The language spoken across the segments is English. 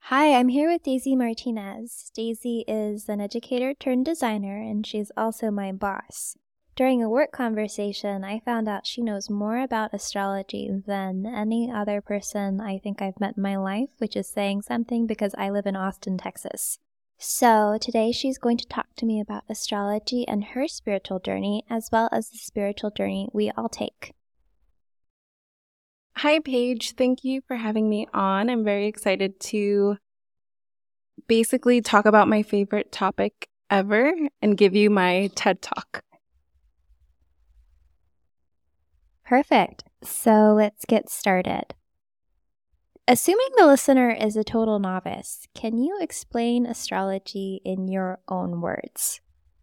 Hi, I'm here with Daisy Martinez. Daisy is an educator turned designer, and she's also my boss. During a work conversation, I found out she knows more about astrology than any other person I think I've met in my life, which is saying something because I live in Austin, Texas. So today she's going to talk to me about astrology and her spiritual journey, as well as the spiritual journey we all take. Hi, Paige. Thank you for having me on. I'm very excited to basically talk about my favorite topic ever and give you my TED Talk. Perfect. So let's get started. Assuming the listener is a total novice, can you explain astrology in your own words?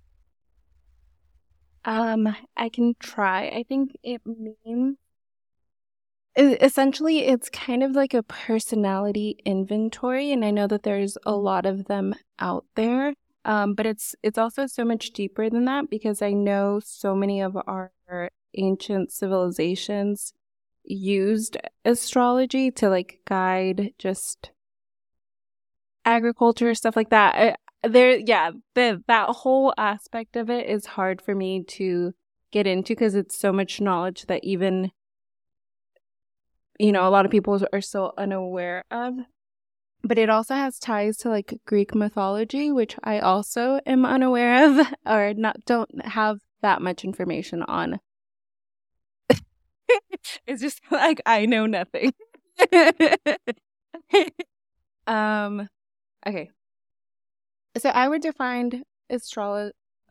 I can try. I think it means essentially it's kind of like a personality inventory, and I know that there's a lot of them out there. But it's also so much deeper than that because I know so many of our ancient civilizations used astrology to like guide just agriculture, stuff like that. That whole aspect of it is hard for me to get into because it's so much knowledge that even, a lot of people are still unaware of. But it also has ties to like Greek mythology, which I also am unaware of or don't have that much information on. It's just like I know nothing. Okay. So I would define astrology.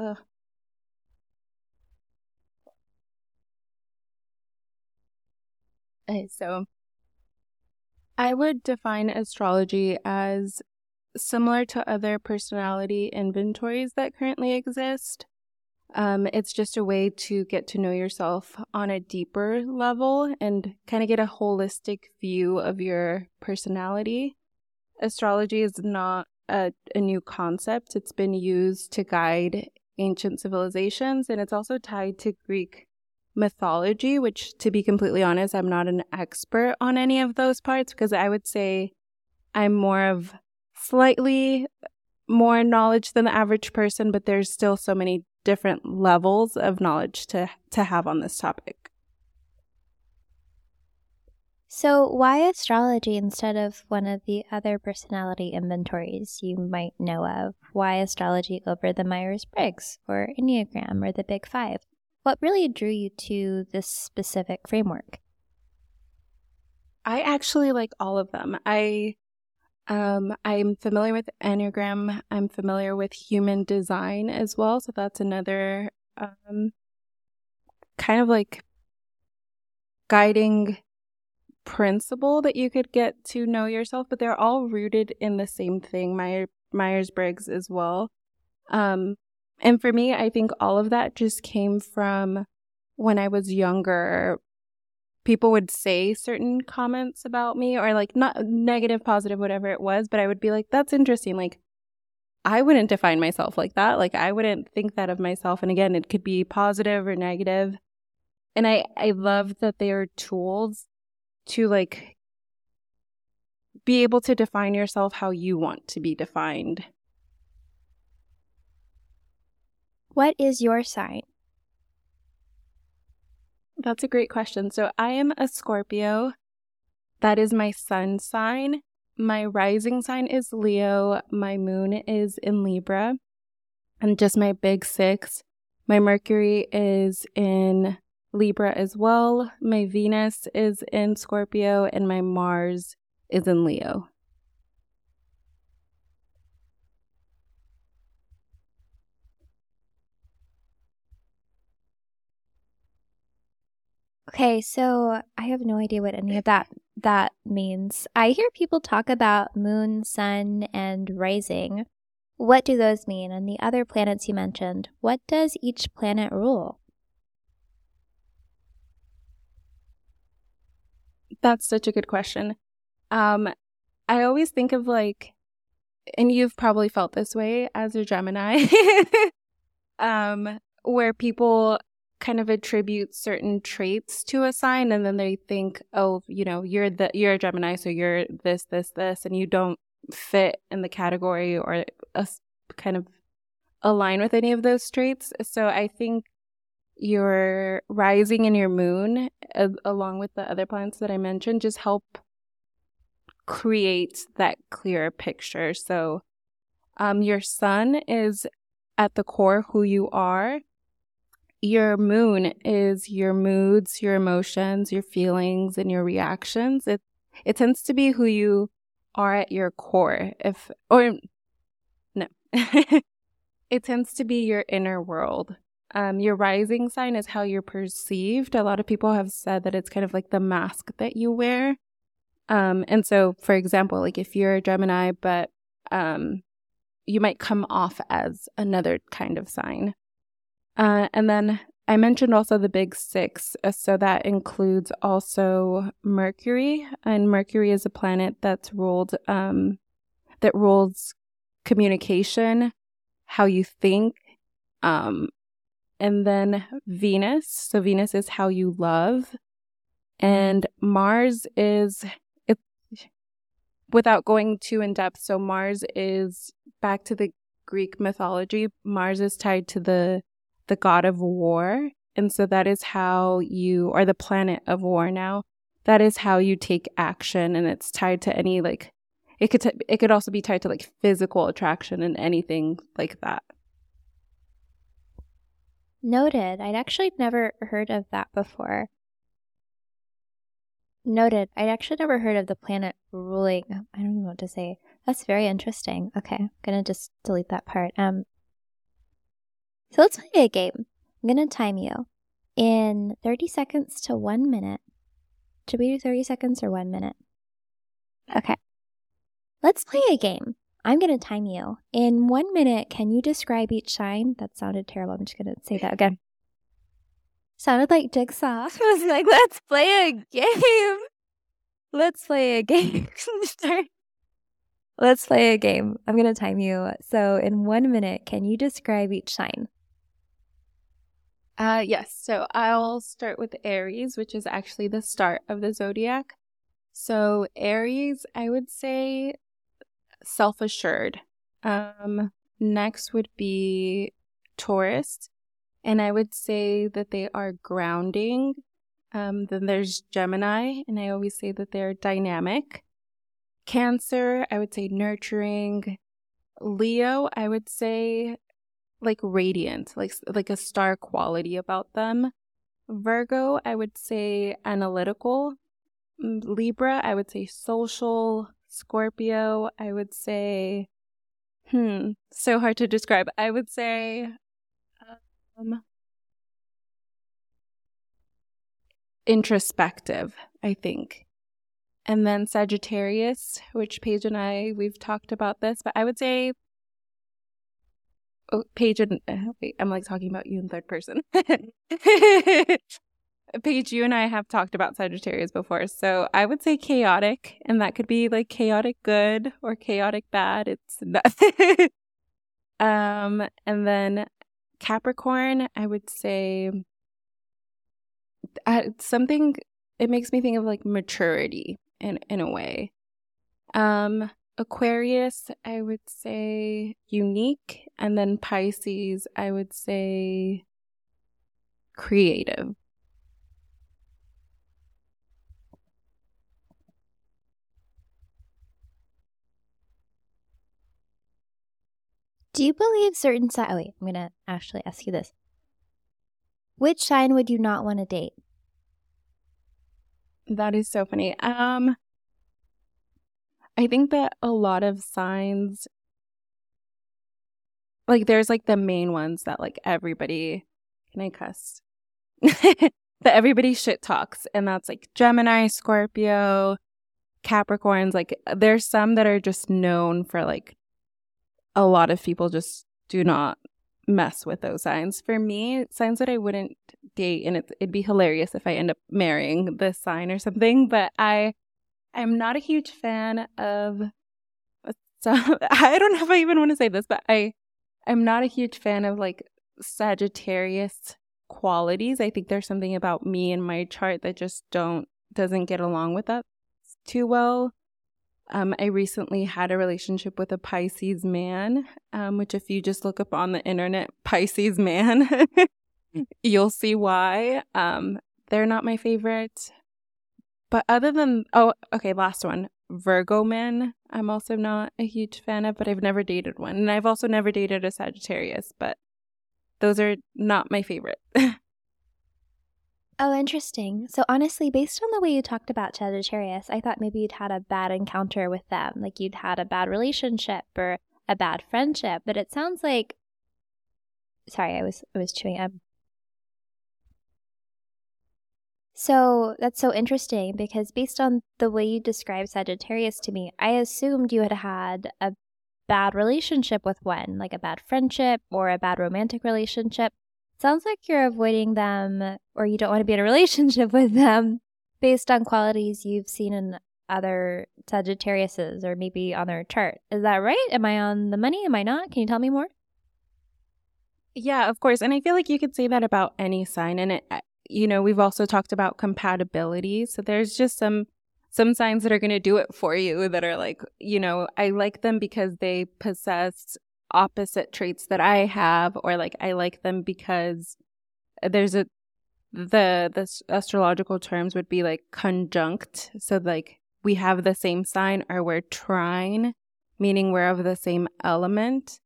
Okay, so I would define astrology as similar to other personality inventories that currently exist. It's just a way to get to know yourself on a deeper level and kind of get a holistic view of your personality. Astrology is not a new concept. It's been used to guide ancient civilizations, and it's also tied to Greek mythology, which, to be completely honest, I'm not an expert on any of those parts because I would say I'm more of slightly more knowledge than the average person, but there's still so many different levels of knowledge to have on this topic. So, why astrology instead of one of the other personality inventories you might know of? Why astrology over the Myers-Briggs or Enneagram or the Big Five? What really drew you to this specific framework? I actually like all of them. I'm familiar with Enneagram. I'm familiar with human design as well. So that's another kind of like guiding principle that you could get to know yourself, but they're all rooted in the same thing, Myers-Briggs as well. And for me, I think all of that just came from when I was younger. People would say certain comments about me or like not negative, positive, whatever it was, but I would be like, that's interesting. Like, I wouldn't define myself like that. Like, I wouldn't think that of myself. And again, it could be positive or negative. And I love that they are tools to like be able to define yourself how you want to be defined. What is your sign? That's a great question. So I am a Scorpio. That is my sun sign. My rising sign is Leo. My moon is in Libra. And just my big six. My Mercury is in Libra as well. My Venus is in Scorpio. And my Mars is in Leo. Okay, so I have no idea what any of that means. I hear people talk about moon, sun, and rising. What do those mean? And the other planets you mentioned, what does each planet rule? That's such a good question. I always think of like, and you've probably felt this way as a Gemini, where people kind of attribute certain traits to a sign and then they think, oh, you're a Gemini, so you're this, and you don't fit in the category or kind of align with any of those traits. So I think your rising and your moon, along with the other planets that I mentioned, just help create that clearer picture. So your sun is at the core who you are. Your moon is your moods, your emotions, your feelings, and your reactions. It tends to be who you are at your core. It tends to be your inner world. Your rising sign is how you're perceived. A lot of people have said that it's kind of like the mask that you wear. And so, for example, like if you're a Gemini, but you might come off as another kind of sign. And then I mentioned also the big six. So that includes also Mercury. And Mercury is a planet that rules communication, how you think. And then Venus. So Venus is how you love. And Mars is, without going too in depth, so Mars is, back to the Greek mythology, Mars is tied to the god of war. And so that is how you, or the planet of war now, that is how you take action. And it's tied to any, like, it could also be tied to like physical attraction and anything like that. Noted. I'd actually never heard of that before. Noted. I'd actually never heard of the planet ruling. I don't know what to say. That's very interesting. Okay, I'm gonna just delete that part. So let's play a game. I'm gonna time you in 30 seconds to 1 minute. Should we do 30 seconds or 1 minute? Okay. Let's play a game. I'm gonna time you. In 1 minute, can you describe each sign? That sounded terrible. I'm just gonna say that again. Sounded like Jigsaw. I was like, let's play a game. Let's play a game. Let's play a game. I'm going to time you. So in 1 minute, can you describe each sign? Yes. So I'll start with Aries, which is actually the start of the zodiac. So Aries, I would say self-assured. Next would be Taurus. And I would say that they are grounding. Then there's Gemini, and I always say that they're dynamic. Cancer, I would say nurturing. Leo, I would say like radiant, like a star quality about them. Virgo, I would say analytical. Libra, I would say social. Scorpio, I would say, so hard to describe. I would say introspective, I think. And then Sagittarius, which Paige and we've talked about this, but I would say, Paige and, wait, I'm like talking about you in third person. Paige, you and I have talked about Sagittarius before, so I would say chaotic, and that could be like chaotic good or chaotic bad. It's not. And then Capricorn, I would say something, it makes me think of like maturity in a way. Aquarius, I would say unique. And then Pisces, I would say creative. Do you believe certain signs? Oh, wait, I'm going to actually ask you this. Which sign would you not want to date? That is so funny. I think that a lot of signs, like there's like the main ones that like everybody, can I cuss? That everybody shit talks. And that's like Gemini, Scorpio, Capricorns. Like there's some that are just known for like, a lot of people just do not mess with those signs. For me, signs that I wouldn't date, and it'd be hilarious if I end up marrying this sign or something, but I'm not a huge fan of, so I don't know if I even want to say this, but I'm not a huge fan of like Sagittarius qualities. I think there's something about me and my chart that just doesn't get along with that too well. I recently had a relationship with a Pisces man, which if you just look up on the internet, Pisces man, you'll see why. They're not my favorite. But other than, last one, Virgo men, I'm also not a huge fan of, but I've never dated one. And I've also never dated a Sagittarius, but those are not my favorite. Oh, interesting. So honestly, based on the way you talked about Sagittarius, I thought maybe you'd had a bad encounter with them, like you'd had a bad relationship or a bad friendship. But it sounds like, sorry, I was chewing up. So that's so interesting because based on the way you described Sagittarius to me, I assumed you had had a bad relationship with one, like a bad friendship or a bad romantic relationship. Sounds like you're avoiding them or you don't want to be in a relationship with them based on qualities you've seen in other Sagittariuses or maybe on their chart. Is that right? Am I on the money? Am I not? Can you tell me more? Yeah, of course. And I feel like you could say that about any sign. And we've also talked about compatibility. So there's just some signs that are going to do it for you that are like, I like them because they possess opposite traits that I have, or like I like them because there's the astrological terms would be like conjunct. So like we have the same sign, or we're trine, meaning we're of the same element.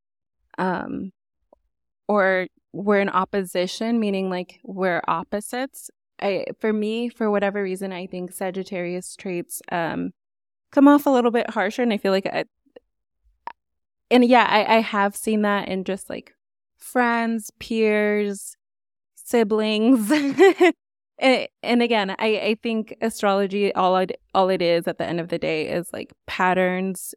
Or we're in opposition, meaning like we're opposites. For me, for whatever reason, I think Sagittarius traits come off a little bit harsher, and I feel like I have seen that in just like friends, peers, siblings. And again, I think astrology, all it is at the end of the day is like patterns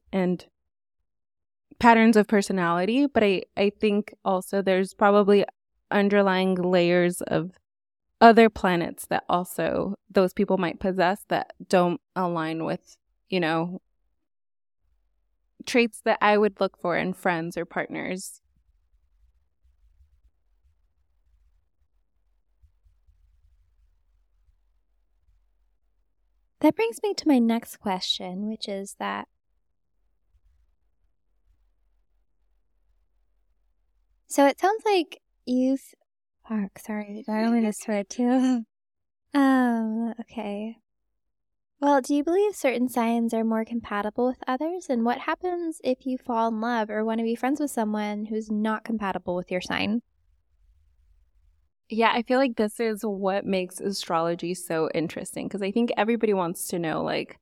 of personality. But I think also there's probably underlying layers of other planets that also those people might possess that don't align with, traits that I would look for in friends or partners. That brings me to my next question, which is that so it sounds like sorry, I don't mean to swear too. Okay. Well, do you believe certain signs are more compatible with others? And what happens if you fall in love or want to be friends with someone who's not compatible with your sign? Yeah, I feel like this is what makes astrology so interesting, because I think everybody wants to know, like,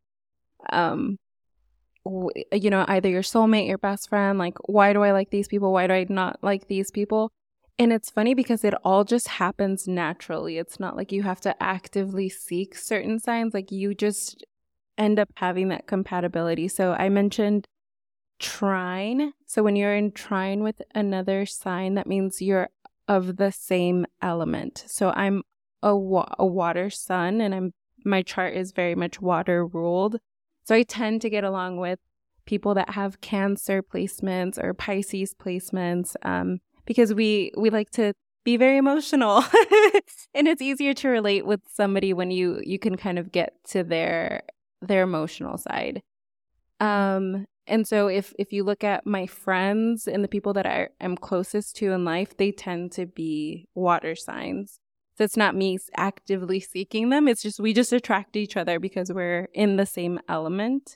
either your soulmate, your best friend, like, why do I like these people? Why do I not like these people? And it's funny because it all just happens naturally. It's not like you have to actively seek certain signs. Like you just end up having that compatibility. So I mentioned trine. So when you're in trine with another sign, that means you're of the same element. So I'm a water sun, and my chart is very much water ruled. So I tend to get along with people that have Cancer placements or Pisces placements, because we like to be very emotional, and it's easier to relate with somebody when you can kind of get to their emotional side. And so if you look at my friends and the people that I am closest to in life, they tend to be water signs. So it's not me actively seeking them. It's just we just attract each other because we're in the same element.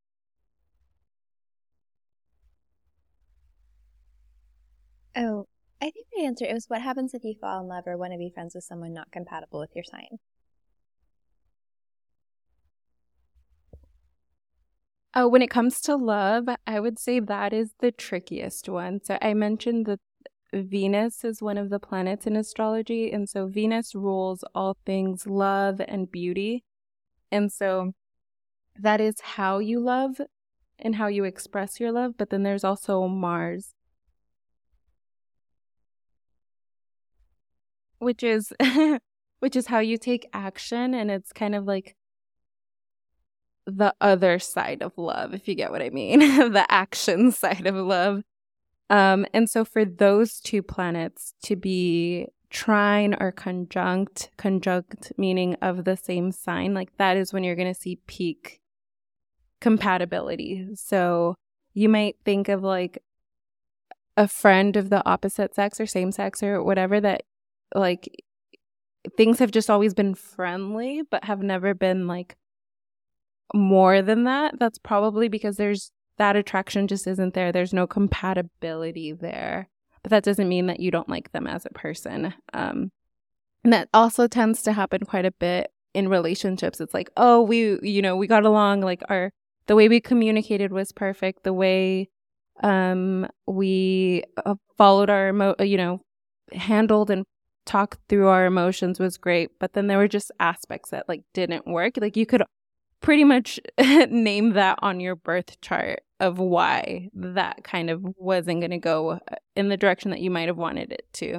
Oh, I think the answer is what happens if you fall in love or want to be friends with someone not compatible with your sign? When it comes to love, I would say that is the trickiest one. So I mentioned that Venus is one of the planets in astrology. And so Venus rules all things love and beauty. And so that is how you love and how you express your love. But then there's also Mars, which is how you take action. And it's kind of like the other side of love, if you get what I mean, the action side of love. And so for those two planets to be trine or conjunct meaning of the same sign, like that is when you're going to see peak compatibility. So you might think of like a friend of the opposite sex or same sex or whatever, that like things have just always been friendly but have never been like more than that. That's probably because that attraction just isn't there. There's no compatibility there. But that doesn't mean that you don't like them as a person. And that also tends to happen quite a bit in relationships. It's like, oh, we got along, like the way we communicated was perfect. The way we followed our handled and talked through our emotions was great. But then there were just aspects that like didn't work. Like you could pretty much name that on your birth chart of why that kind of wasn't going to go in the direction that you might have wanted it to.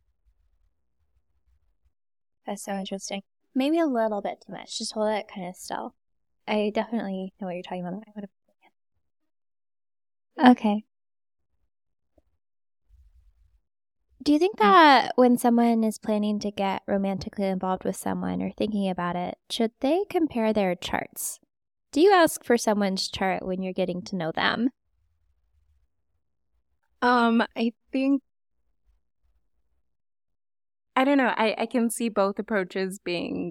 That's so interesting. Maybe a little bit too much. Just hold it kind of still. I definitely know what you're talking about. Okay. Do you think that when someone is planning to get romantically involved with someone or thinking about it, should they compare their charts? Do you ask for someone's chart when you're getting to know them? I think, I don't know. I can see both approaches being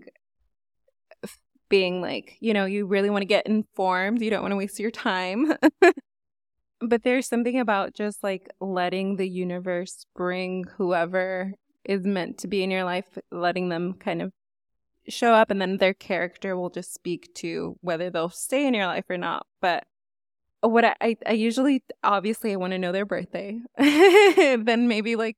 like, you really want to get informed. You don't want to waste your time. But there's something about just like letting the universe bring whoever is meant to be in your life, letting them kind of show up, and then their character will just speak to whether they'll stay in your life or not. But what I usually, obviously, I want to know their birthday. Then maybe like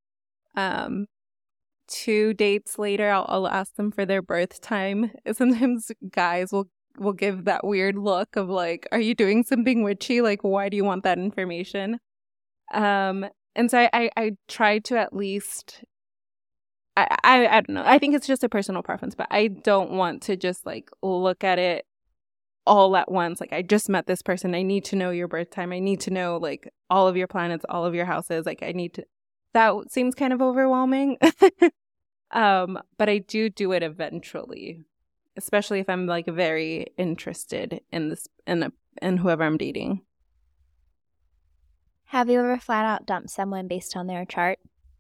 2 dates later, I'll ask them for their birth time. Sometimes guys will give that weird look of like, are you doing something witchy? Like, why do you want that information? And so I try to at least, I don't know. I think it's just a personal preference, but I don't want to just like look at it all at once. Like, I just met this person. I need to know your birth time. I need to know like all of your planets, all of your houses. Like that seems kind of overwhelming. But I do it eventually. Especially if I'm like very interested in this in whoever I'm dating. Have you ever flat out dumped someone based on their chart?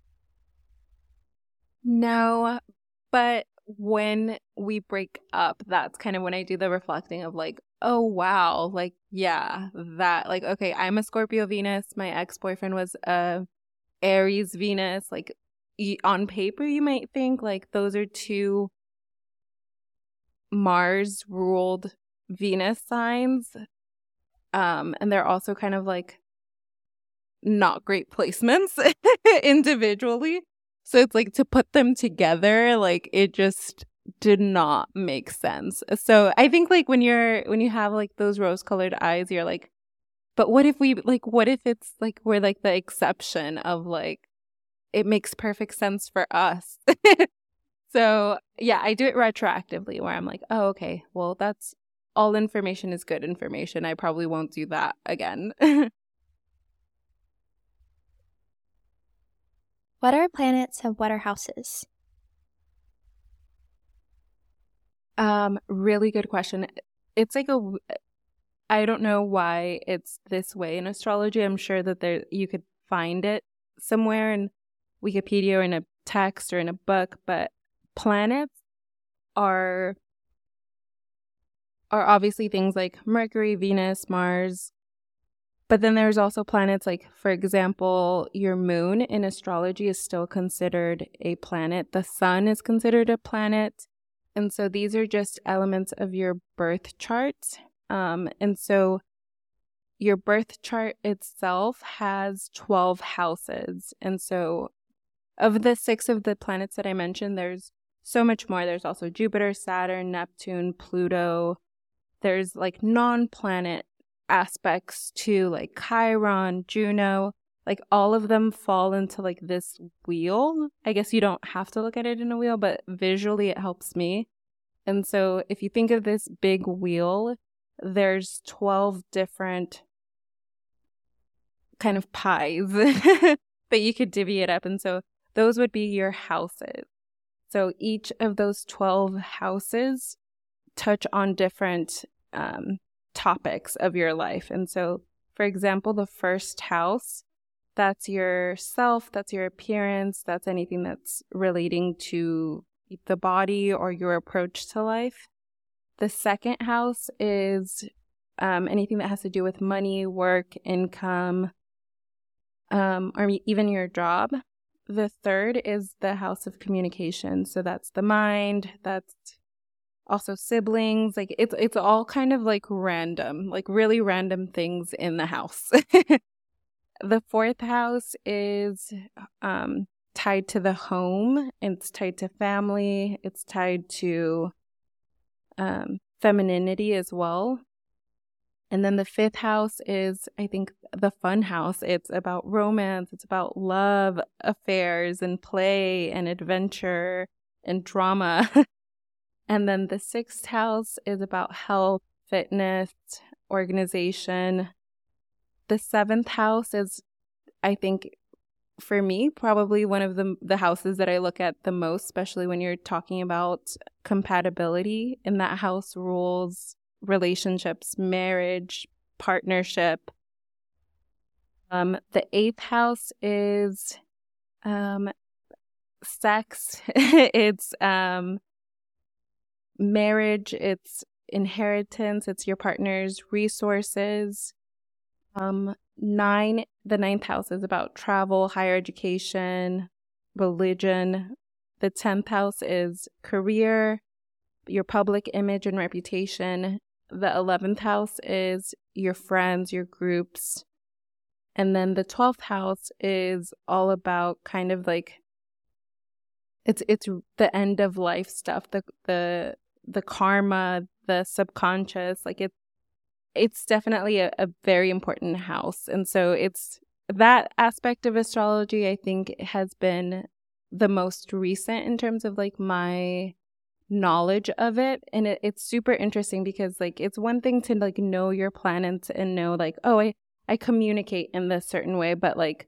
No, but when we break up, that's kind of when I do the reflecting of like, oh wow, like yeah, that like, okay, I'm a Scorpio Venus. My ex-boyfriend was a Aries Venus. Like on paper, you might think like those are two Mars ruled Venus signs, and they're also kind of like not great placements individually, so it's like to put them together, like it just did not make sense. So I think like when you have like those rose-colored eyes, you're like, but what if it's like we're like the exception of like it makes perfect sense for us. So, yeah, I do it retroactively where I'm like, oh, okay, well, that's all information is good information. I probably won't do that again. What are planets and what are houses? Really good question. It's like I don't know why it's this way in astrology. I'm sure that you could find it somewhere in Wikipedia or in a text or in a book, but planets are obviously things like Mercury, Venus, Mars. But then there's also planets like, for example, your moon in astrology is still considered a planet. The sun is considered a planet. And so these are just elements of your birth chart. And so your birth chart itself has 12 houses. And so of the 6 of the planets that I mentioned, there's so much more. There's also Jupiter, Saturn, Neptune, Pluto. There's like non-planet aspects to like Chiron, Juno. Like all of them fall into like this wheel. I guess you don't have to look at it in a wheel, but visually it helps me. And so if you think of this big wheel, there's 12 different kind of pies that you could divvy it up. And so those would be your houses. So each of those 12 houses touch on different topics of your life. And so, for example, the first house, that's your self, that's your appearance, that's anything that's relating to the body or your approach to life. The second house is anything that has to do with money, work, income, or even your job. The third is the house of communication. So that's the mind, that's also siblings. Like it's all kind of like random, like really random things in the house. The fourth house is tied to the home. It's tied to family. It's tied to femininity as well. And then the fifth house is, I think, the fun house. It's about romance. It's about love, affairs, and play, and adventure, and drama. And then the sixth house is about health, fitness, organization. The seventh house is, I think, for me, probably one of the houses that I look at the most, especially when you're talking about compatibility. In that house rules relationships, marriage, partnership. The eighth house is sex. It's marriage. It's inheritance. It's your partner's resources. The ninth house is about travel, higher education, religion. The 10th house is career, your public image and reputation. The 11th house is your friends, your groups. And then the 12th house is all about kind of like it's the end of life stuff, the karma, the subconscious. Like it's definitely a very important house. And so it's that aspect of astrology, I think, has been the most recent in terms of like my knowledge of it. And it's super interesting because like it's one thing to like know your planets and know like, oh, I communicate in this certain way, but like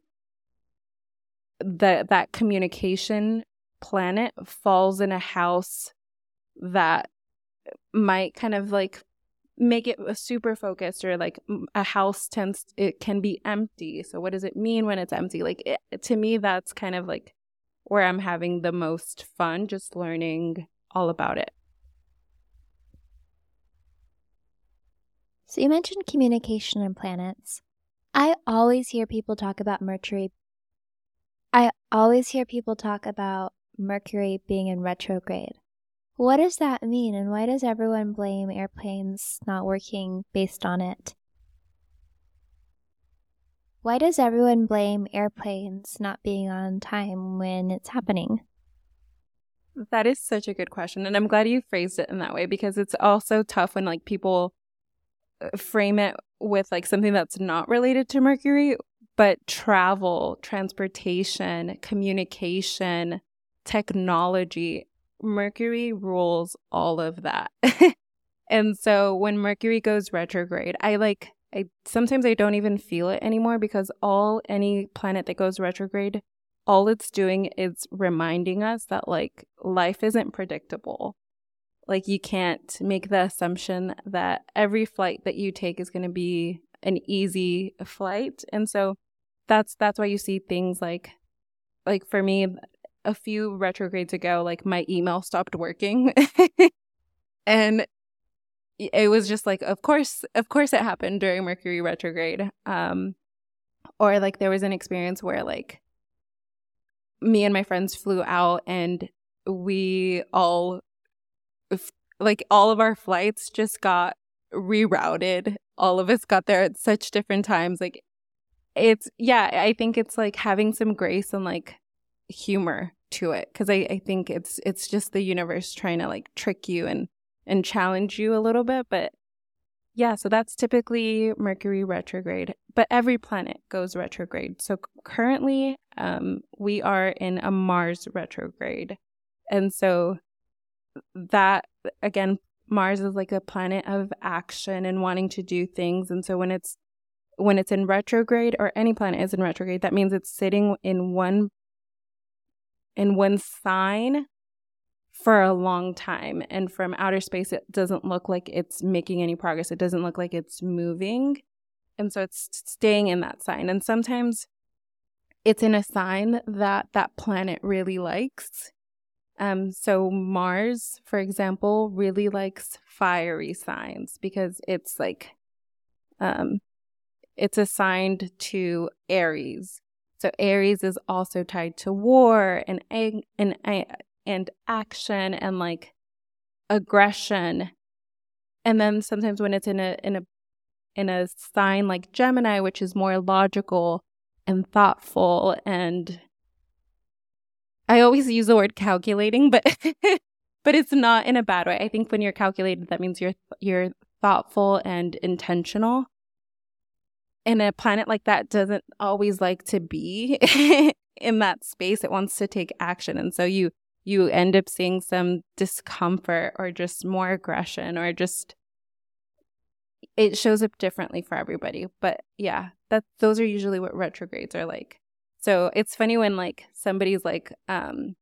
that communication planet falls in a house that might kind of like make it super focused, or like a house it can be empty. So what does it mean when it's empty? Like to me, that's kind of like where I'm having the most fun, just learning all about it. So you mentioned communication and planets. I always hear people talk about Mercury. I always hear people talk about Mercury being in retrograde. What does that mean, and why does everyone blame airplanes not working based on it? Why does everyone blame airplanes not being on time when it's happening? That is such a good question. And I'm glad you phrased it in that way, because it's also tough when like people frame it with like something that's not related to Mercury, but travel, transportation, communication, technology, Mercury rules all of that. And so when Mercury goes retrograde, I sometimes I don't even feel it anymore, because any planet that goes retrograde, all it's doing is reminding us that like life isn't predictable. Like you can't make the assumption that every flight that you take is going to be an easy flight. And so that's why you see things like for me, a few retrogrades ago, like my email stopped working. And it was just like, of course it happened during Mercury retrograde. Or like there was an experience where like me and my friends flew out, and we all of our flights just got rerouted. All of us got there at such different times. Like I think it's like having some grace and like humor to it, because I think it's just the universe trying to like trick you and challenge you a little bit. But yeah, so that's typically Mercury retrograde, but every planet goes retrograde. So currently we are in a Mars retrograde. And so that, again, Mars is like a planet of action and wanting to do things. And so when it's in retrograde, or any planet is in retrograde, that means it's sitting in one sign for a long time. And from outer space, it doesn't look like it's making any progress. It doesn't look like it's moving. And so it's staying in that sign. And sometimes it's in a sign that that planet really likes. So Mars, for example, really likes fiery signs because it's like, it's assigned to Aries. So Aries is also tied to war and action and like aggression. And then sometimes when it's in a sign like Gemini, which is more logical and thoughtful, and I always use the word calculating, but but it's not in a bad way. I think when you're calculated, that means you're thoughtful and intentional. And a planet like that doesn't always like to be in that space. It wants to take action. And so you end up seeing some discomfort or just more aggression, or just it shows up differently for everybody. But yeah, those are usually what retrogrades are like. So it's funny when like somebody's like, like,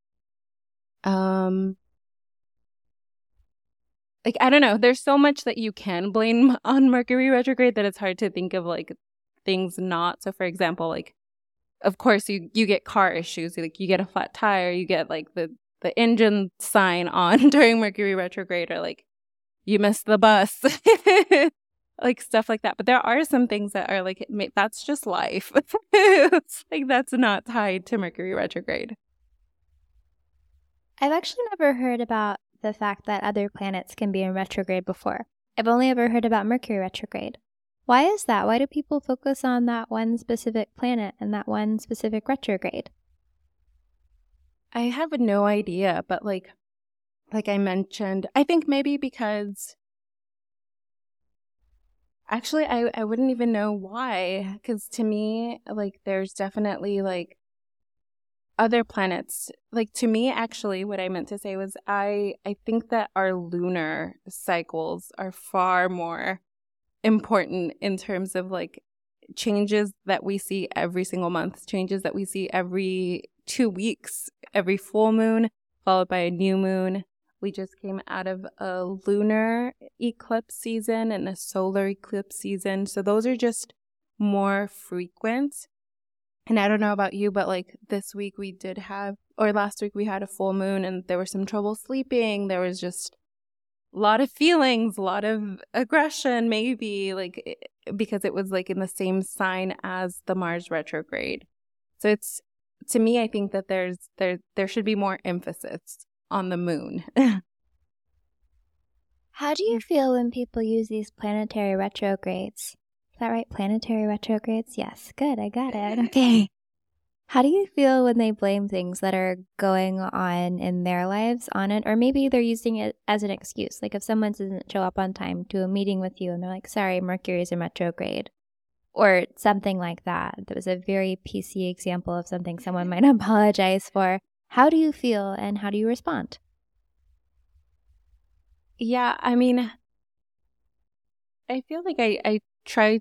I don't know, there's so much that you can blame on Mercury retrograde that it's hard to think of like things not. So for example, like, of course you get car issues, like you get a flat tire, you get like the engine sign on during Mercury retrograde, or like you miss the bus, like stuff like that. But there are some things that are like, that's just life. Like that's not tied to Mercury retrograde. I've actually never heard about the fact that other planets can be in retrograde before. I've only ever heard about Mercury retrograde. Why is that? Why do people focus on that one specific planet and that one specific retrograde? I have no idea, but like I mentioned, I think maybe because actually I wouldn't even know why, because to me, like there's definitely like other planets. Like to me, actually, what I meant to say was I think that our lunar cycles are far more important in terms of like changes that we see every single month, changes that we see every 2 weeks, every full moon followed by a new moon. We just came out of a lunar eclipse season and a solar eclipse season. So those are just more frequent. And I don't know about you, but like this week we did have, or last week we had a full moon and there was some trouble sleeping. There was just a lot of feelings, a lot of aggression, maybe, like because it was like in the same sign as the Mars retrograde. So it's, to me, I think that there should be more emphasis on the moon. How do you feel when people use these planetary retrogrades? Is that right? Planetary retrogrades? Yes. Good. I got it. Okay. How do you feel when they blame things that are going on in their lives on it? Or maybe they're using it as an excuse. Like if someone doesn't show up on time to a meeting with you and they're like, sorry, Mercury's in retrograde. Or something like that. That was a very PC example of something someone might apologize for. How do you feel and how do you respond? Yeah, I mean, I feel like I try,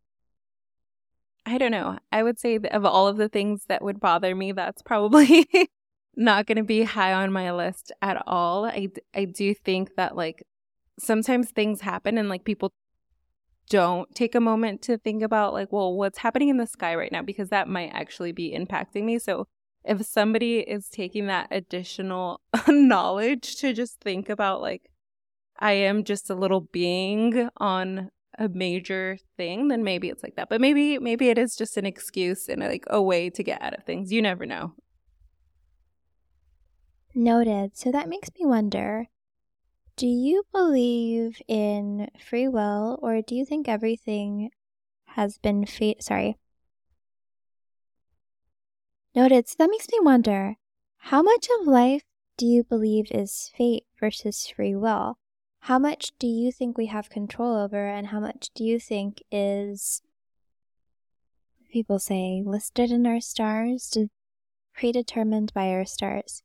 I don't know. I would say that of all of the things that would bother me, that's probably not going to be high on my list at all. I do think that like sometimes things happen and like people don't take a moment to think about like, well, what's happening in the sky right now? Because that might actually be impacting me. So if somebody is taking that additional knowledge to just think about like, I am just a little being on a major thing, then maybe it's like that. But maybe it is just an excuse and like a way to get out of things. You never know. Noted. So that makes me wonder, do you believe in free will or do you think everything has been Noted. So that makes me wonder, how much of life do you believe is fate versus free will? How much do you think we have control over and how much do you think is, people say, listed in our stars, predetermined by our stars?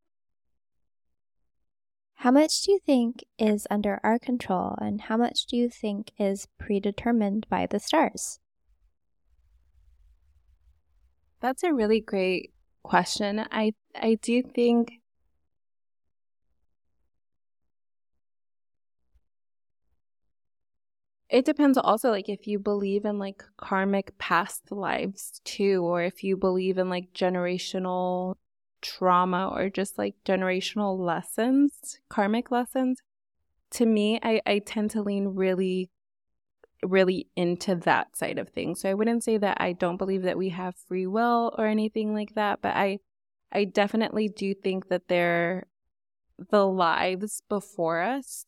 How much do you think is under our control and how much do you think is predetermined by the stars? That's a really great question. I do think It depends also, like, if you believe in, like, karmic past lives too, or if you believe in, like, generational trauma or just, like, generational lessons, karmic lessons. To me, I tend to lean really, really into that side of things. So I wouldn't say that I don't believe that we have free will or anything like that, but I definitely do think that the lives before us,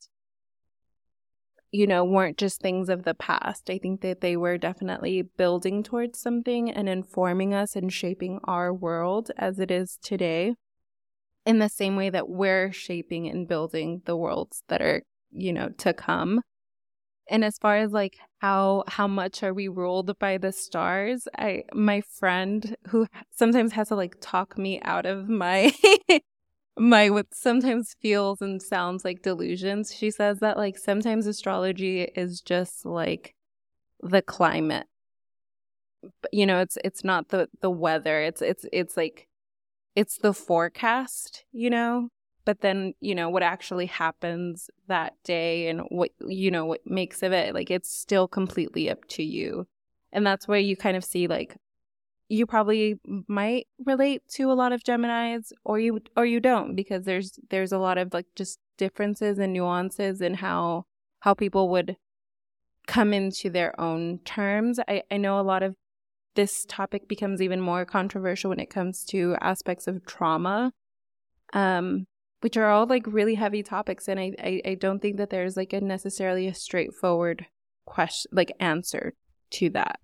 weren't just things of the past. I think that they were definitely building towards something and informing us and shaping our world as it is today, in the same way that we're shaping and building the worlds that are, to come. And as far as like how much are we ruled by the stars, my friend who sometimes has to like talk me out of my my what sometimes feels and sounds like delusions. She says that like sometimes astrology is just like the climate. But, it's not the weather. It's like it's the forecast, but then, what actually happens that day and what makes of it, like it's still completely up to you. And that's where you kind of see like you probably might relate to a lot of Geminis or you don't, because there's a lot of like just differences and nuances in how people would come into their own terms. I know a lot of this topic becomes even more controversial when it comes to aspects of trauma, which are all like really heavy topics. And I don't think that there's like necessarily a straightforward question, like answer to that.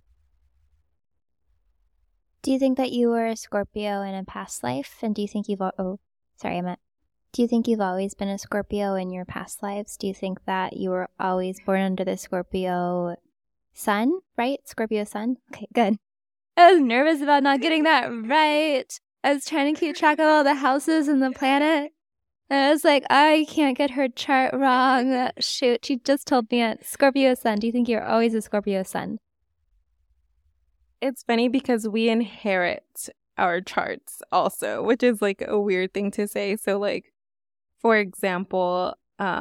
Do you think that you were a Scorpio in a past life? And do you think do you think you've always been a Scorpio in your past lives? Do you think that you were always born under the Scorpio sun, right? Scorpio sun? Okay, good. I was nervous about not getting that right. I was trying to keep track of all the houses in the planet. And I was like, I can't get her chart wrong. Shoot, she just told me it. Scorpio sun. Do you think you're always a Scorpio sun? It's funny because we inherit our charts also, which is like a weird thing to say. So like, for example,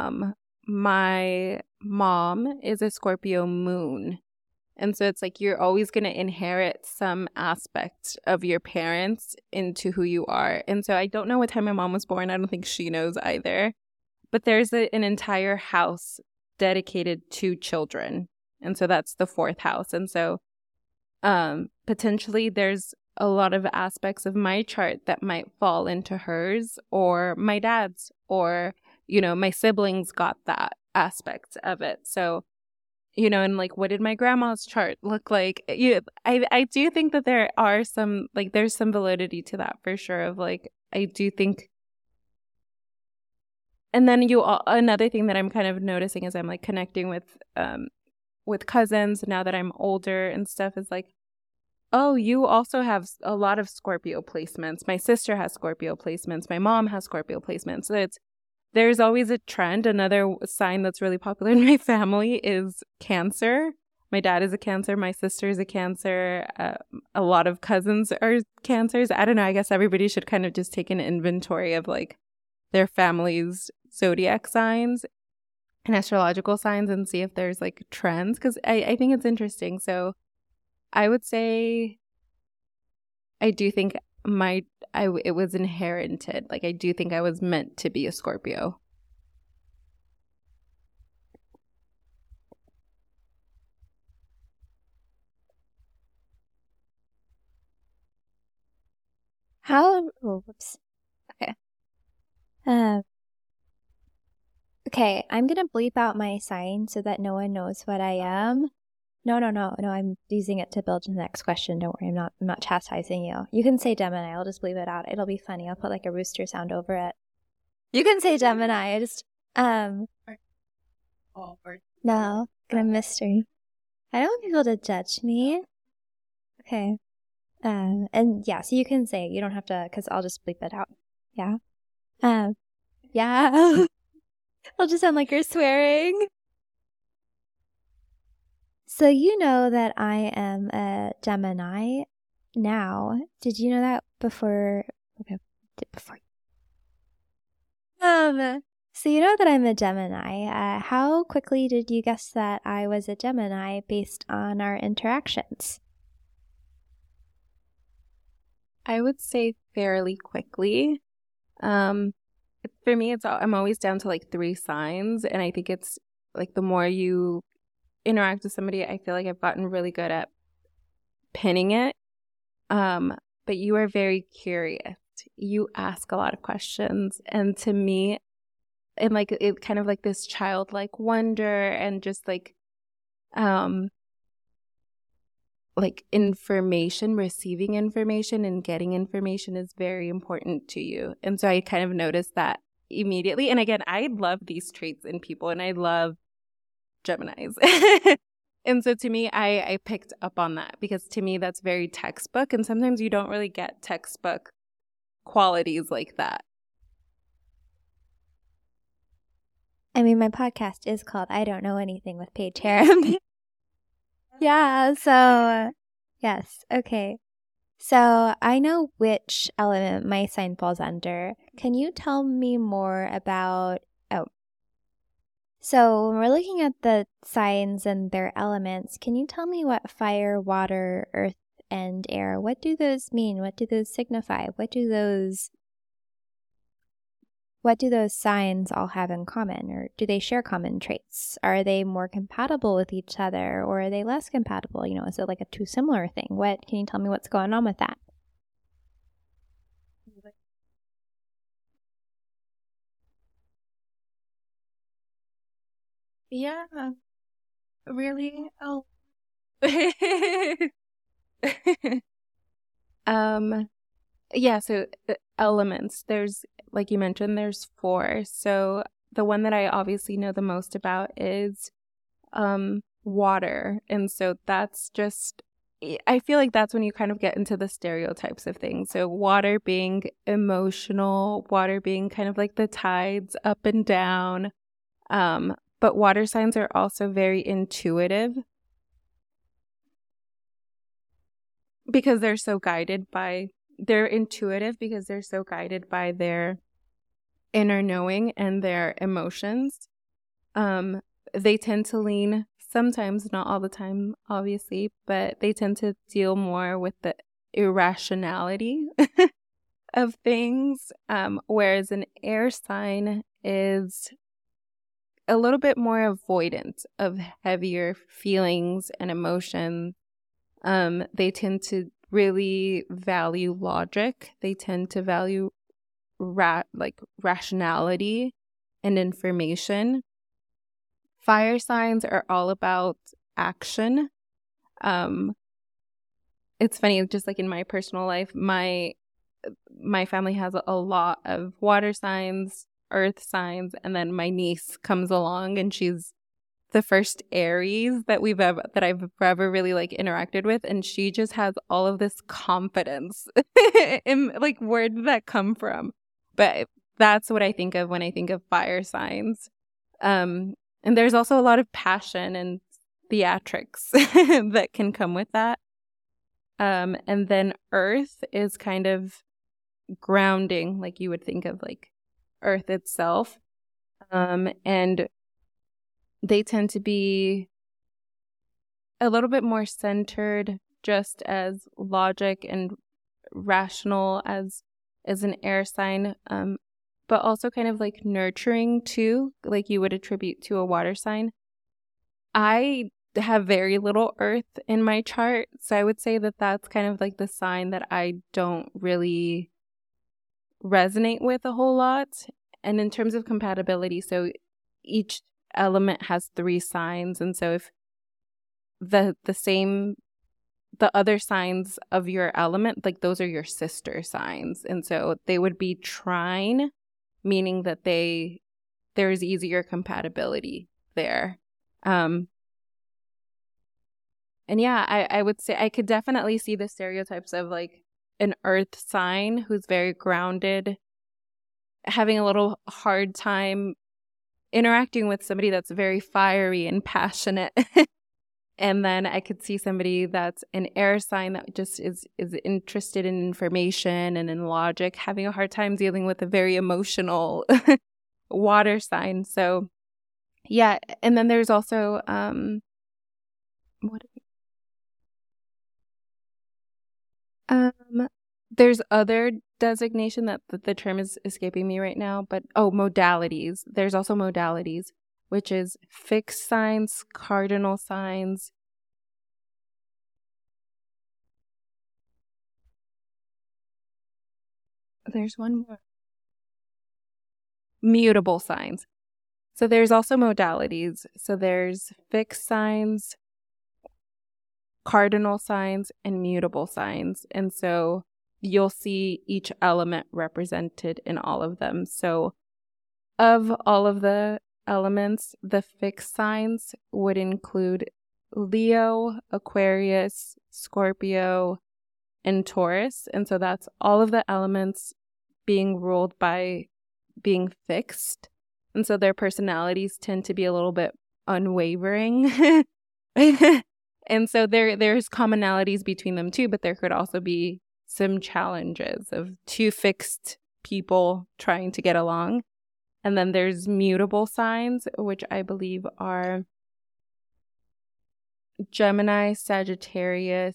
my mom is a Scorpio moon. And so it's like you're always going to inherit some aspect of your parents into who you are. And so I don't know what time my mom was born. I don't think she knows either. But there's an entire house dedicated to children. And so that's the fourth house. And so potentially there's a lot of aspects of my chart that might fall into hers or my dad's, or, my siblings got that aspect of it. So, and like, what did my grandma's chart look like? I do think that there are some, like, there's some validity to that for sure of like, I do think. And then another thing that I'm kind of noticing as I'm like connecting with cousins now that I'm older and stuff is like, oh, you also have a lot of Scorpio placements. My sister has Scorpio placements. My mom has Scorpio placements. So there's always a trend. Another sign that's really popular in my family is Cancer. My dad is a Cancer. My sister is a Cancer. A lot of cousins are Cancers. I don't know. I guess everybody should kind of just take an inventory of like their family's zodiac signs and astrological signs and see if there's like trends, because I think it's interesting. So I would say I do think it was inherited. Like I do think I was meant to be a Scorpio. Whoops. Okay. Okay, I'm gonna bleep out my sign so that no one knows what I am. No, I'm using it to build the next question. Don't worry, I'm not chastising you. You can say Gemini, I'll just leave it out. It'll be funny. I'll put like a rooster sound over it. You can say Gemini. No, gonna mystery. I don't want people to judge me. Okay. And yeah, so you can say, you don't have to, because I'll just bleep it out. Yeah. Yeah. It'll just sound like you're swearing. So you know that I am a Gemini now. Did you know that before? Okay, before. So you know that I'm a Gemini. How quickly did you guess that I was a Gemini based on our interactions? I would say fairly quickly. For me, I'm always down to like 3 signs, and I think it's like the more you interact with somebody, I feel like I've gotten really good at pinning it. But you are very curious. You ask a lot of questions, and to me, and like it kind of like this childlike wonder and just like information, receiving information and getting information is very important to you. And so I kind of noticed that immediately. And again, I love these traits in people, and I love Geminis. And so to me, I picked up on that because to me, that's very textbook. And sometimes you don't really get textbook qualities like that. I mean, my podcast is called I Don't Know Anything with Paige Harem. Yeah, so yes, okay. So I know which element my sign falls under. Can you tell me more about, so when we're looking at the signs and their elements, can you tell me what fire, water, earth, and air, what do those mean? What do those signify? What do those signs all have in common, or do they share common traits? Are they more compatible with each other, or are they less compatible? You know, is it like a too similar thing? What can you tell me what's going on with that? Yeah, really? Oh. Yeah, so elements, there's, like you mentioned, there's 4. So the one that I obviously know the most about is water. And so that's just, I feel like that's when you kind of get into the stereotypes of things. So water being emotional, water being kind of like the tides up and down. But water signs are also very intuitive because they're so guided by, they're intuitive because they're so guided by their inner knowing and their emotions. They tend to lean, sometimes, not all the time, obviously, but they tend to deal more with the irrationality of things, whereas an air sign is a little bit more avoidant of heavier feelings and emotions. They tend to really value logic. They tend to value rationality and information. Fire signs are all about action. It's funny, just like in my personal life, my family has a lot of water signs, earth signs, and then my niece comes along and she's the first Aries that I've ever really like interacted with, and she just has all of this confidence in like where did that come from? But that's what I think of when I think of fire signs. And there's also a lot of passion and theatrics that can come with that. And then earth is kind of grounding, like you would think of like earth itself. And they tend to be a little bit more centered, just as logic and rational as an air sign, but also kind of like nurturing too, like you would attribute to a water sign. I have very little earth in my chart, so I would say that that's kind of like the sign that I don't really resonate with a whole lot. And in terms of compatibility, so each element has 3 signs, and so if the other signs of your element, like those are your sister signs, and so they would be trine, meaning that there's easier compatibility there. And yeah, I would say I could definitely see the stereotypes of like an earth sign who's very grounded, having a little hard time interacting with somebody that's very fiery and passionate. And then I could see somebody that's an air sign that just is interested in information and in logic, having a hard time dealing with a very emotional water sign. So yeah, and then there's also what there's other designation that the term is escaping me right now, but modalities. There's also modalities, which is fixed signs, cardinal signs. There's one more. Mutable signs. So there's also modalities. So there's fixed signs, cardinal signs, and mutable signs. And so you'll see each element represented in all of them. So of all of the elements, the fixed signs would include Leo, Aquarius, Scorpio, and Taurus. And so that's all of the elements being ruled by being fixed. And so their personalities tend to be a little bit unwavering. And so there's commonalities between them too, but there could also be some challenges of two fixed people trying to get along. And then there's mutable signs, which I believe are Gemini, Sagittarius,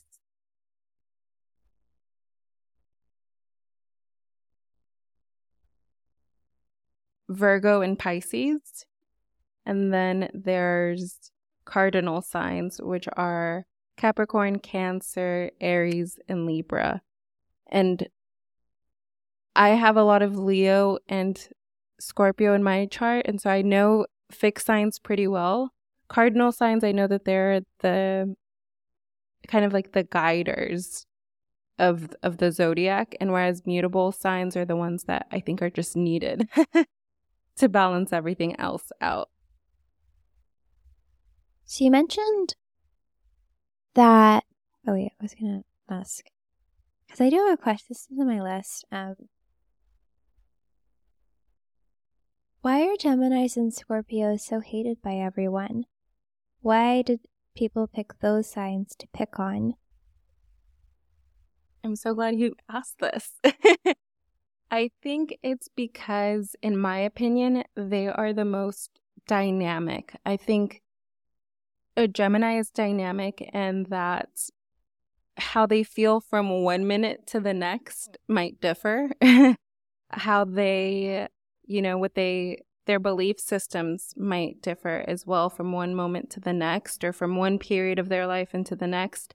Virgo, and Pisces. And then there's cardinal signs, which are Capricorn, Cancer, Aries, and Libra. And I have a lot of Leo and Scorpio in my chart, and so I know fixed signs pretty well. Cardinal signs, I know that they're the kind of like the guiders of the zodiac, and whereas mutable signs are the ones that I think are just needed to balance everything else out. So you mentioned that, I was going to ask, because I do have a question, this is on my list. Why are Geminis and Scorpios so hated by everyone? Why did people pick those signs to pick on? I'm so glad you asked this. I think it's because, in my opinion, they are the most dynamic. I think a Gemini is dynamic, and that how they feel from 1 minute to the next might differ. How they, their belief systems might differ as well from one moment to the next, or from one period of their life into the next.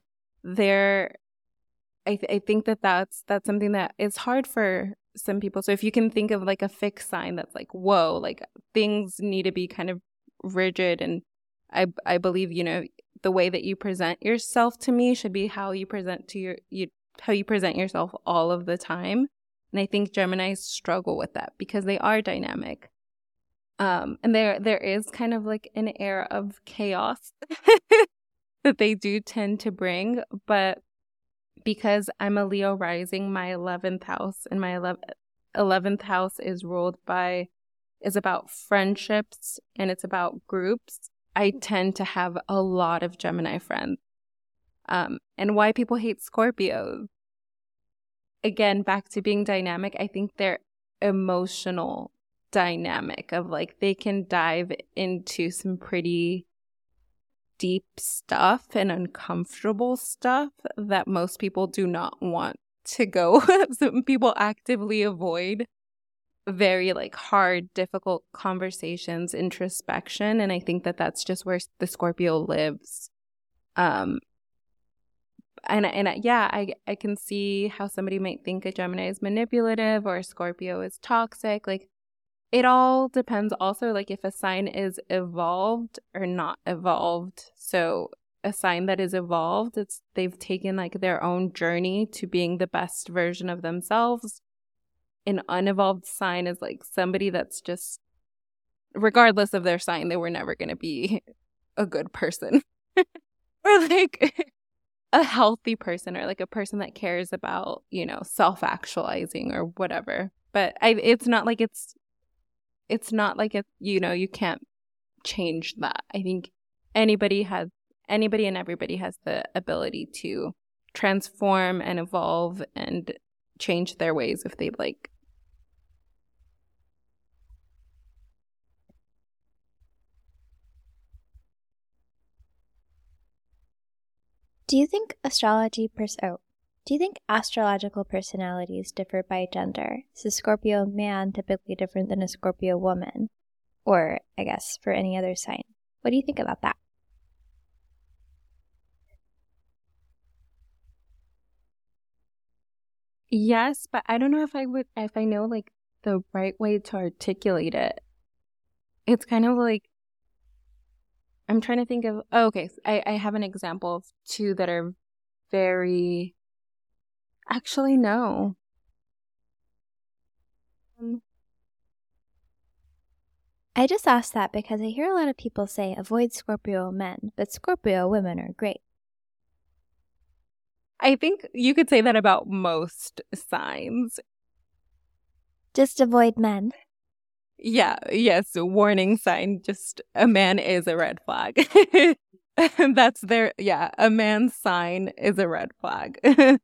I think that's something that is hard for some people. So if you can think of like a fixed sign that's like, whoa, like things need to be kind of rigid, and I believe, the way that you present yourself to me should be how you present to how you present yourself all of the time. And I think Geminis struggle with that because they are dynamic. And there is kind of like an air of chaos that they do tend to bring. But because I'm a Leo rising, my 11th house, and my 11th house is about friendships, and it's about groups. I tend to have a lot of Gemini friends. And why people hate Scorpios, again, back to being dynamic, I think they're emotional dynamic of like they can dive into some pretty deep stuff and uncomfortable stuff that most people do not want to go. Some people actively avoid very like hard, difficult conversations, introspection, and I think that that's just where the Scorpio lives. I can see how somebody might think a Gemini is manipulative or a Scorpio is toxic. Like, it all depends also, like, if a sign is evolved or not evolved. So a sign that is evolved, they've taken like their own journey to being the best version of themselves. An unevolved sign is like somebody that's just, regardless of their sign, they were never going to be a good person. Or like a healthy person, or like a person that cares about, self-actualizing or whatever. But it's not like you can't change that. I think anybody and everybody has the ability to transform and evolve and change their ways if they'd like. Do you think astrological personalities differ by gender? Is a Scorpio man typically different than a Scorpio woman? Or, I guess, for any other sign. What do you think about that? Yes, but I don't know if I know like the right way to articulate it. It's kind of like, I'm trying to think of, oh, okay, I have an example of two that are very, actually, no. I just asked that because I hear a lot of people say avoid Scorpio men, but Scorpio women are great. I think you could say that about most signs. Just avoid men. Yeah, yes, warning sign, just a man is a red flag. That's a man's sign is a red flag.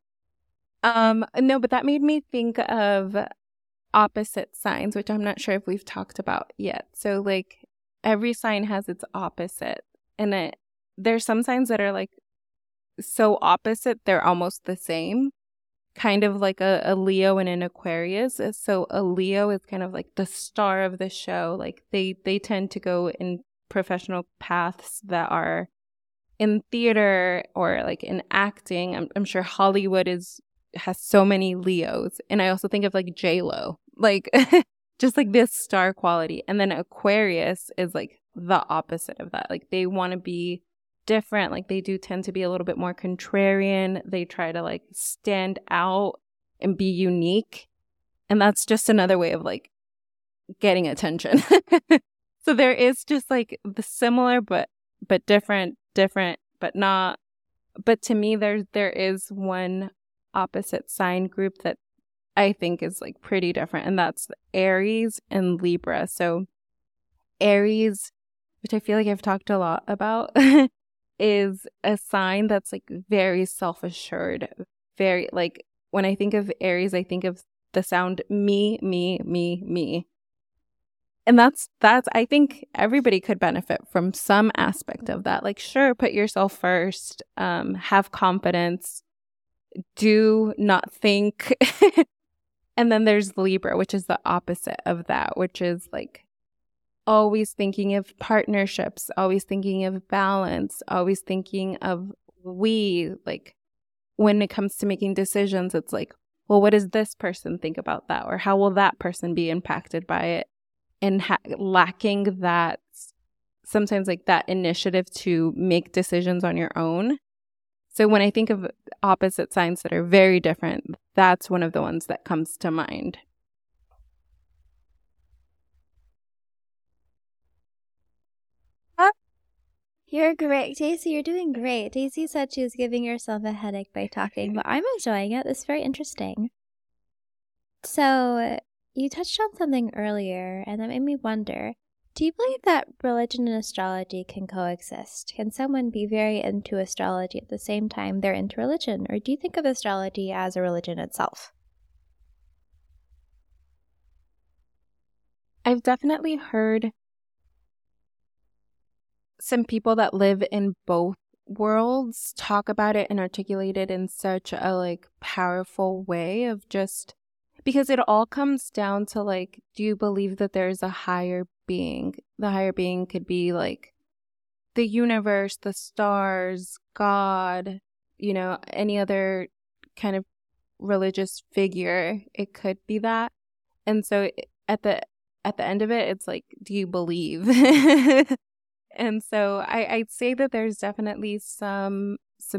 No, but that made me think of opposite signs, which I'm not sure if we've talked about yet. So like every sign has its opposite, and there's some signs that are like so opposite they're almost the same, kind of like a Leo and an Aquarius. So a Leo is kind of like the star of the show. Like they tend to go in professional paths that are in theater or like in acting. I'm sure Hollywood has so many Leos. And I also think of like J-Lo, like just like this star quality. And then Aquarius is like the opposite of that. Like they want to be different. Like they do tend to be a little bit more contrarian. They try to like stand out and be unique. And that's just another way of like getting attention. So there is just like the similar but different but not. But to me there is one opposite sign group that I think is like pretty different, and that's Aries and Libra. So Aries, which I feel like I've talked a lot about, is a sign that's like very self-assured, very like when I think of Aries, I think of the sound me, me, me, me. And that's I think everybody could benefit from some aspect of that. Like, sure, put yourself first, have confidence, do not think. And then there's Libra, which is the opposite of that, which is like always thinking of partnerships, always thinking of balance, always thinking of like when it comes to making decisions, it's like, well, what does this person think about that? Or how will that person be impacted by it? And lacking that, sometimes like that initiative to make decisions on your own. So when I think of opposite signs that are very different, that's one of the ones that comes to mind. You're great. Daisy, you're doing great. Daisy said she was giving herself a headache by talking, but I'm enjoying it. It's very interesting. So, you touched on something earlier, and that made me wonder, do you believe that religion and astrology can coexist? Can someone be very into astrology at the same time they're into religion? Or do you think of astrology as a religion itself? I've definitely heard some people that live in both worlds talk about it and articulate it in such a like powerful way of just because it all comes down to like, do you believe that there's a higher being? The higher being could be like the universe, the stars, God, any other kind of religious figure. It could be that. And so at the end of it, it's like, do you believe? And so I'd say that there's definitely some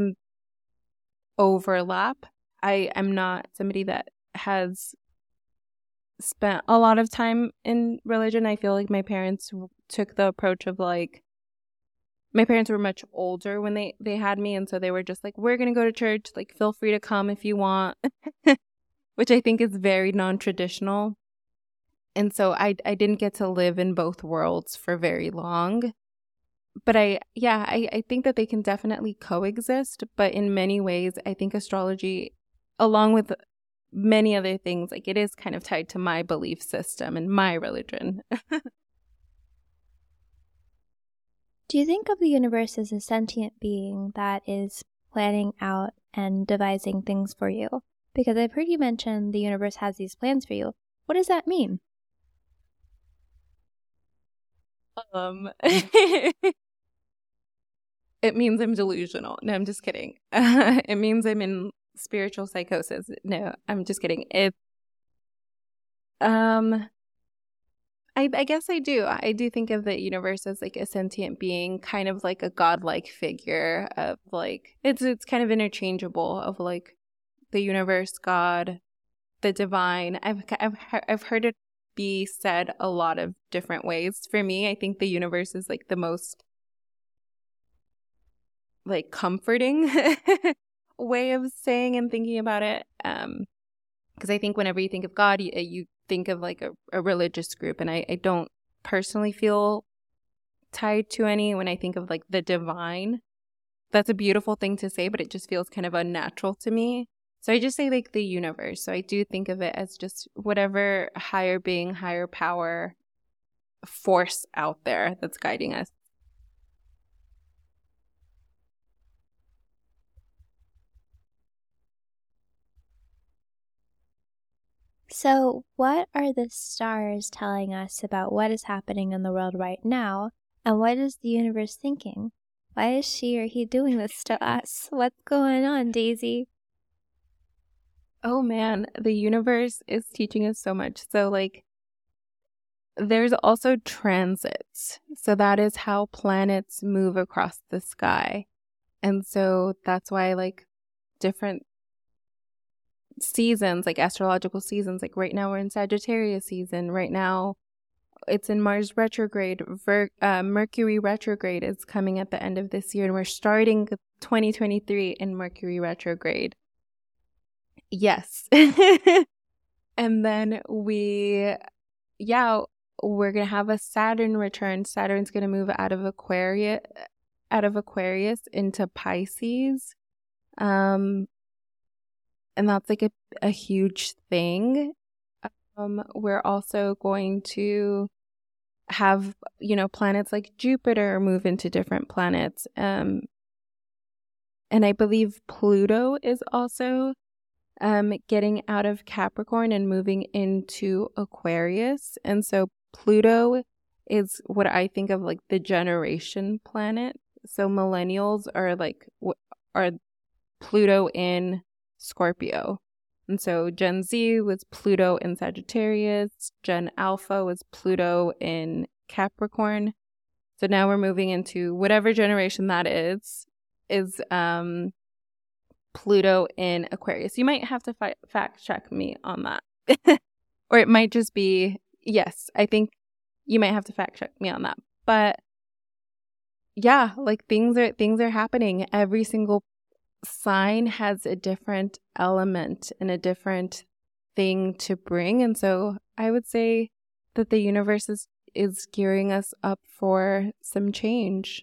overlap. I'm not somebody that has spent a lot of time in religion. I feel like my parents took the approach of like, my parents were much older when they had me. And so they were just like, we're going to go to church. Like, feel free to come if you want, which I think is very non-traditional. And so I didn't get to live in both worlds for very long. But I think that they can definitely coexist. But in many ways, I think astrology, along with many other things, like it is kind of tied to my belief system and my religion. Do you think of the universe as a sentient being that is planning out and devising things for you? Because I've heard you mention the universe has these plans for you. What does that mean? It means I'm delusional. No, I'm just kidding. It means I'm in spiritual psychosis. No, I'm just kidding. I guess I do. I do think of the universe as like a sentient being, kind of like a godlike figure of like it's kind of interchangeable of like the universe, God, the divine. I've heard it be said a lot of different ways. For me, I think the universe is like the most like comforting way of saying and thinking about it. Because I think whenever you think of God, you think of like a religious group, and I don't personally feel tied to any. When I think of like the divine, that's a beautiful thing to say, but it just feels kind of unnatural to me. So I just say like the universe. So I do think of it as just whatever higher being, higher power force out there that's guiding us. So, what are the stars telling us about what is happening in the world right now? And what is the universe thinking? Why is she or he doing this to us? What's going on, Daisy? Oh man, the universe is teaching us so much. So like there's also transits. So that is how planets move across the sky. And so that's why like different seasons, like astrological seasons, like right now we're in Sagittarius season. Right now it's in Mars retrograde. Mercury retrograde is coming at the end of this year, and we're starting 2023 in Mercury retrograde. Yes. And then we're going to have a Saturn return. Saturn's going to move out of Aquarius into Pisces. And that's like a huge thing. We're also going to have, planets like Jupiter move into different planets. And I believe Pluto is also getting out of Capricorn and moving into Aquarius. And so Pluto is what I think of like the generation planet. So millennials are Pluto in Scorpio. And so Gen Z was Pluto in Sagittarius. Gen Alpha was Pluto in Capricorn. So now we're moving into whatever generation that is Pluto in Aquarius. You might have to fact check me on that. Or it might just be, yes, I think you might have to fact check me on that. But yeah, like things are happening. Every single sign has a different element and a different thing to bring. And so I would say that the universe is gearing us up for some change.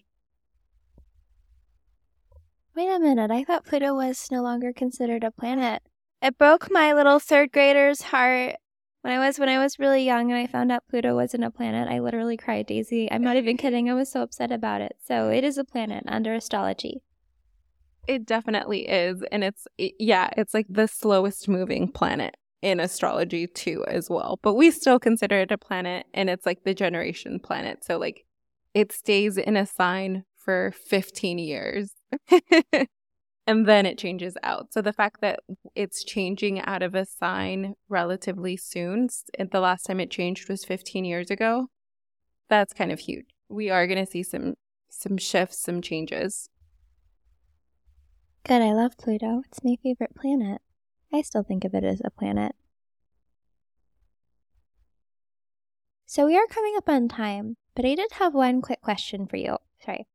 Wait a minute, I thought Pluto was no longer considered a planet. It broke my little third grader's heart. When I was really young and I found out Pluto wasn't a planet, I literally cried, Daisy. I'm not even kidding. I was so upset about it. So it is a planet under astrology. It definitely is. And it's like the slowest moving planet in astrology too as well. But we still consider it a planet, and it's like the generation planet. So like it stays in a sign for 15 years and then it changes out. So the fact that it's changing out of a sign relatively soon, the last time it changed was 15 years ago, that's kind of huge. We are going to see some shifts, some changes. Good, I love Pluto. It's my favorite planet. I still think of it as a planet. So we are coming up on time, but I did have one quick question for you. Sorry.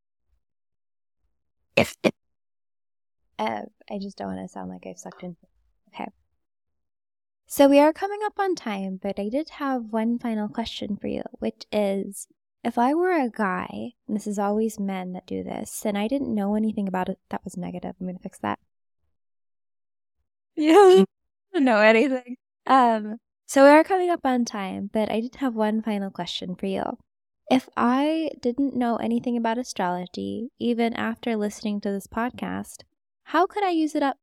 I just don't want to sound like I've sucked in. Okay. So we are coming up on time, but I did have one final question for you, which is, if I were a guy, and this is always men that do this, and I didn't know anything about it, that was negative. I'm going to fix that. Yeah, I don't know anything. So we are coming up on time, but I did have one final question for you. If I didn't know anything about astrology, even after listening to this podcast, how could I use it up?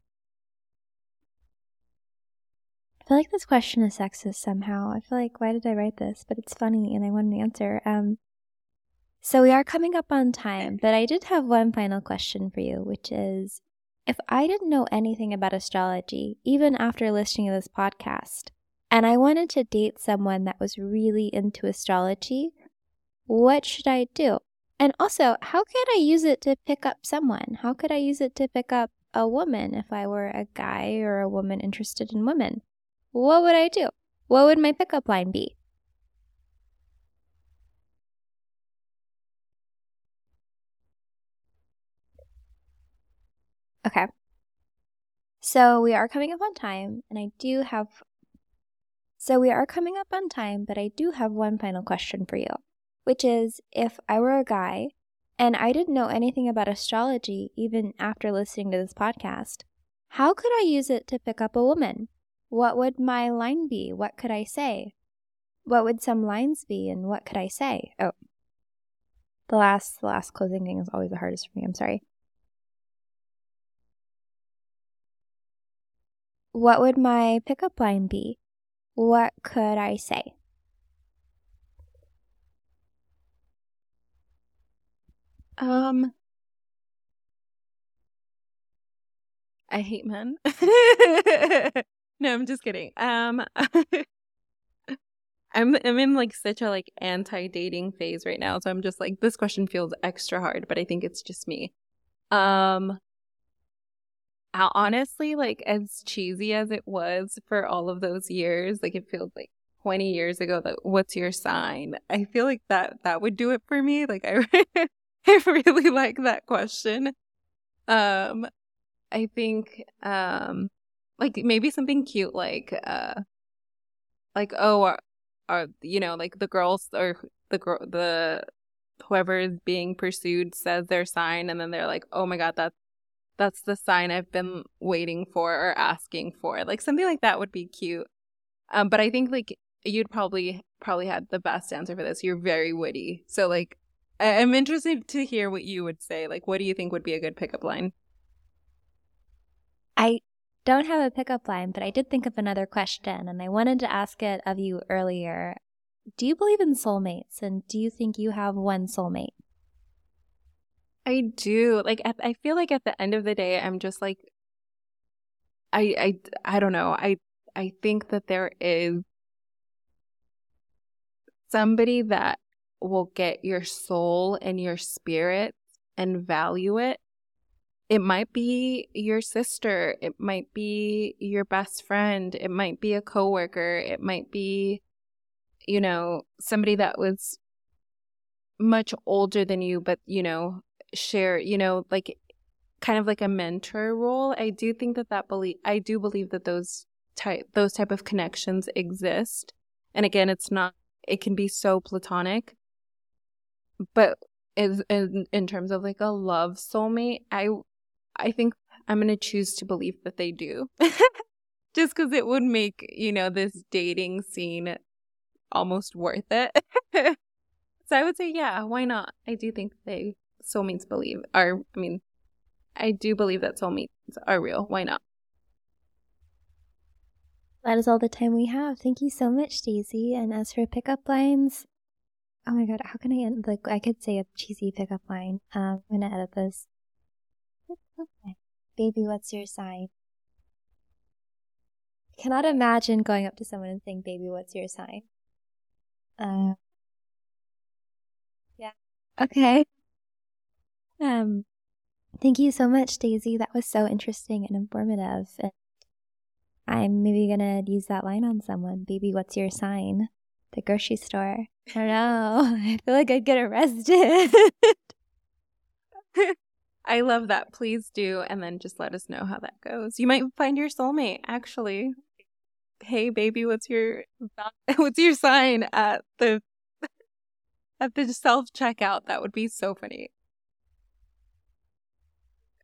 I feel like this question is sexist somehow. I feel like, why did I write this? But it's funny and I want an answer. So we are coming up on time, but I did have one final question for you, which is, if I didn't know anything about astrology, even after listening to this podcast, and I wanted to date someone that was really into astrology, what should I do? And also, how could I use it to pick up someone? How could I use it to pick up a woman if I were a guy or a woman interested in women? What would I do? What would my pickup line be? Okay. So we are coming up on time, and I do have one final question for you, which is, if I were a guy and I didn't know anything about astrology even after listening to this podcast, how could I use it to pick up a woman? What would my line be? What could I say? What would some lines be, and what could I say? Oh, the last closing thing is always the hardest for me. I'm sorry. What would my pickup line be? What could I say? I hate men. No, I'm just kidding. I'm in like such a like anti-dating phase right now, so I'm just like, this question feels extra hard, but I think it's just me. Honestly, like, as cheesy as it was for all of those years, like it feels like 20 years ago, that what's your sign? I feel like that would do it for me. Like I I really like that question. I think like maybe something cute like oh, are you know, like the girls or the whoever is being pursued says their sign, and then they're like, oh my God, that's the sign I've been waiting for or asking for. Like something like that would be cute. But I think like you'd probably had the best answer for this. You're very witty. So like I'm interested to hear what you would say. Like, what do you think would be a good pickup line? I don't have a pickup line, but I did think of another question, and I wanted to ask it of you earlier. Do you believe in soulmates, and do you think you have one soulmate? I do. Like, I feel like at the end of the day, I'm just like, I don't know. I think that there is somebody that will get your soul and your spirit and value it. It might be your sister. It might be your best friend. It might be a coworker. It might be, you know, somebody that was much older than you, but, you know, share, you know, like kind of like a mentor role. I do think I do believe that those type of connections exist. And again, it can be so platonic, but in terms of like a love soulmate, I think I'm going to choose to believe that they do. Just because it would make, you know, this dating scene almost worth it. So I would say, yeah, why not? I do think soulmates I do believe that soulmates are real. Why not? That is all the time we have. Thank you so much, Daisy. And as for pickup lines, oh my God, how can I end? Like, I could say a cheesy pickup line. I'm gonna edit this. Okay. Baby, what's your sign? I cannot imagine going up to someone and saying, "Baby, what's your sign?" Yeah. Okay. Thank you so much, Daisy. That was so interesting and informative. And I'm maybe gonna use that line on someone. "Baby, what's your sign?" The grocery store. I don't know. I feel like I'd get arrested. I love that. Please do. And then just let us know how that goes. You might find your soulmate, actually. Hey, baby, what's your sign at the self-checkout? That would be so funny.